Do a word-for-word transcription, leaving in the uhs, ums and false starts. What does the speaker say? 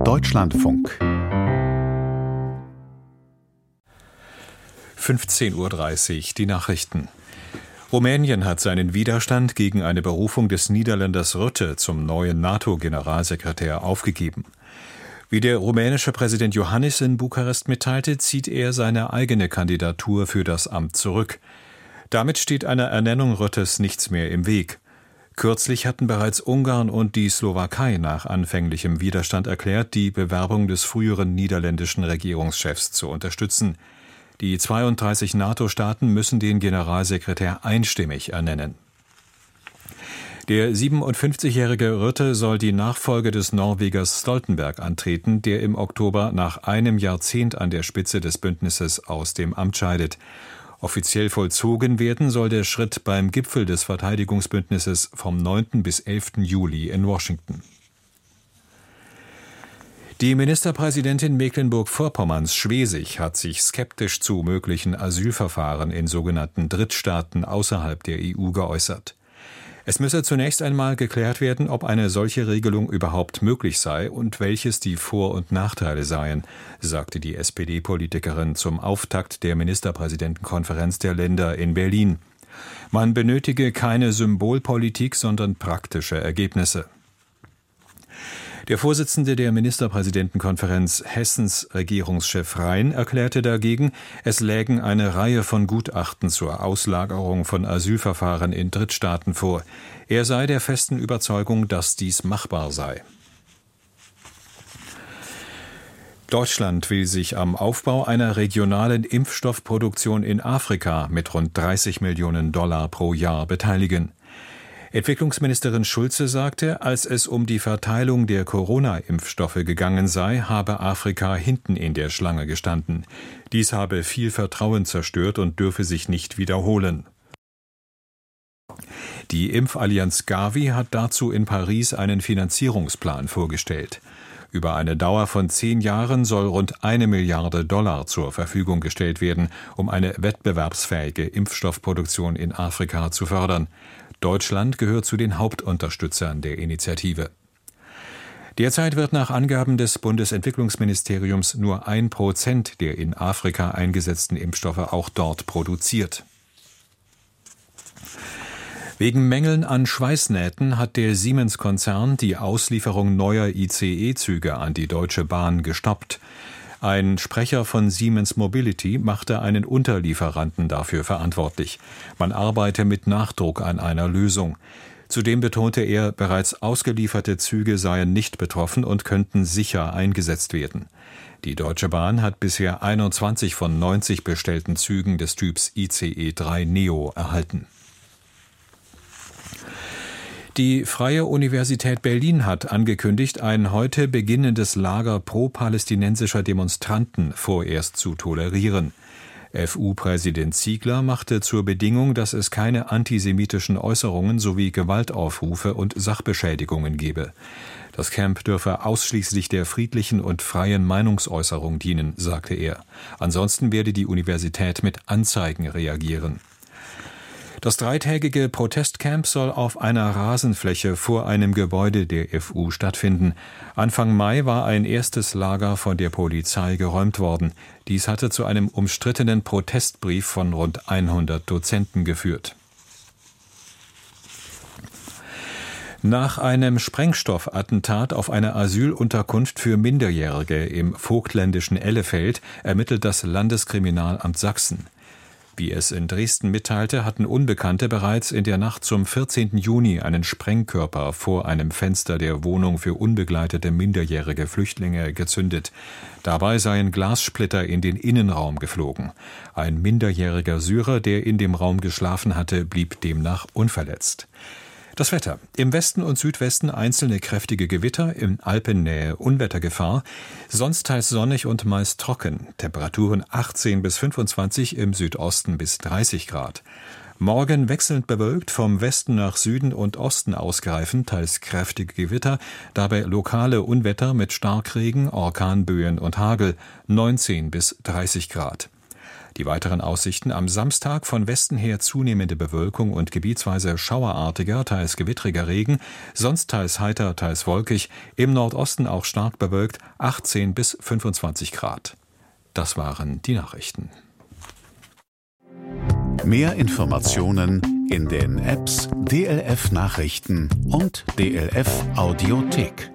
Deutschlandfunk fünfzehn Uhr dreißig, die Nachrichten. Rumänien hat seinen Widerstand gegen eine Berufung des Niederländers Rutte zum neuen NATO-Generalsekretär aufgegeben. Wie der rumänische Präsident Iohannis in Bukarest mitteilte, zieht er seine eigene Kandidatur für das Amt zurück. Damit steht einer Ernennung Ruttes nichts mehr im Weg. Kürzlich hatten bereits Ungarn und die Slowakei nach anfänglichem Widerstand erklärt, die Bewerbung des früheren niederländischen Regierungschefs zu unterstützen. Die zweiunddreißig NATO-Staaten müssen den Generalsekretär einstimmig ernennen. Der siebenundfünfzigjährige Rutte soll die Nachfolge des Norwegers Stoltenberg antreten, der im Oktober nach einem Jahrzehnt an der Spitze des Bündnisses aus dem Amt scheidet. Offiziell vollzogen werden soll der Schritt beim Gipfel des Verteidigungsbündnisses vom neunten bis elften Juli in Washington. Die Ministerpräsidentin Mecklenburg-Vorpommerns Schwesig hat sich skeptisch zu möglichen Asylverfahren in sogenannten Drittstaaten außerhalb der E U geäußert. Es müsse zunächst einmal geklärt werden, ob eine solche Regelung überhaupt möglich sei und welches die Vor- und Nachteile seien, sagte die S P D-Politikerin zum Auftakt der Ministerpräsidentenkonferenz der Länder in Berlin. Man benötige keine Symbolpolitik, sondern praktische Ergebnisse. Der Vorsitzende der Ministerpräsidentenkonferenz Hessens Regierungschef Rhein erklärte dagegen, es lägen eine Reihe von Gutachten zur Auslagerung von Asylverfahren in Drittstaaten vor. Er sei der festen Überzeugung, dass dies machbar sei. Deutschland will sich am Aufbau einer regionalen Impfstoffproduktion in Afrika mit rund dreißig Millionen Dollar pro Jahr beteiligen. Entwicklungsministerin Schulze sagte, als es um die Verteilung der Corona-Impfstoffe gegangen sei, habe Afrika hinten in der Schlange gestanden. Dies habe viel Vertrauen zerstört und dürfe sich nicht wiederholen. Die Impfallianz Gavi hat dazu in Paris einen Finanzierungsplan vorgestellt. Über eine Dauer von zehn Jahren soll rund eine Milliarde Dollar zur Verfügung gestellt werden, um eine wettbewerbsfähige Impfstoffproduktion in Afrika zu fördern. Deutschland gehört zu den Hauptunterstützern der Initiative. Derzeit wird nach Angaben des Bundesentwicklungsministeriums nur ein Prozent der in Afrika eingesetzten Impfstoffe auch dort produziert. Wegen Mängeln an Schweißnähten hat der Siemens-Konzern die Auslieferung neuer I C E-Züge an die Deutsche Bahn gestoppt. Ein Sprecher von Siemens Mobility machte einen Unterlieferanten dafür verantwortlich. Man arbeite mit Nachdruck an einer Lösung. Zudem betonte er, bereits ausgelieferte Züge seien nicht betroffen und könnten sicher eingesetzt werden. Die Deutsche Bahn hat bisher einundzwanzig von neunzig bestellten Zügen des Typs I C E drei Neo erhalten. Die Freie Universität Berlin hat angekündigt, ein heute beginnendes Lager pro-palästinensischer Demonstranten vorerst zu tolerieren. F U-Präsident Ziegler machte zur Bedingung, dass es keine antisemitischen Äußerungen sowie Gewaltaufrufe und Sachbeschädigungen gebe. Das Camp dürfe ausschließlich der friedlichen und freien Meinungsäußerung dienen, sagte er. Ansonsten werde die Universität mit Anzeigen reagieren. Das dreitägige Protestcamp soll auf einer Rasenfläche vor einem Gebäude der F U stattfinden. Anfang Mai war ein erstes Lager von der Polizei geräumt worden. Dies hatte zu einem umstrittenen Protestbrief von rund hundert Dozenten geführt. Nach einem Sprengstoffattentat auf eine Asylunterkunft für Minderjährige im vogtländischen Ellefeld ermittelt das Landeskriminalamt Sachsen. Wie es in Dresden mitteilte, hatten Unbekannte bereits in der Nacht zum vierzehnten Juni einen Sprengkörper vor einem Fenster der Wohnung für unbegleitete minderjährige Flüchtlinge gezündet. Dabei seien Glassplitter in den Innenraum geflogen. Ein minderjähriger Syrer, der in dem Raum geschlafen hatte, blieb demnach unverletzt. Das Wetter. Im Westen und Südwesten einzelne kräftige Gewitter, in Alpennähe Unwettergefahr, sonst teils sonnig und meist trocken. Temperaturen achtzehn bis fünfundzwanzig, im Südosten bis dreißig Grad. Morgen wechselnd bewölkt, vom Westen nach Süden und Osten ausgreifend, teils kräftige Gewitter, dabei lokale Unwetter mit Starkregen, Orkanböen und Hagel, neunzehn bis dreißig Grad. Die weiteren Aussichten: am Samstag von Westen her zunehmende Bewölkung und gebietsweise schauerartiger, teils gewittriger Regen, sonst teils heiter, teils wolkig, im Nordosten auch stark bewölkt, achtzehn bis fünfundzwanzig Grad. Das waren die Nachrichten. Mehr Informationen in den Apps D L F Nachrichten und D L F Audiothek.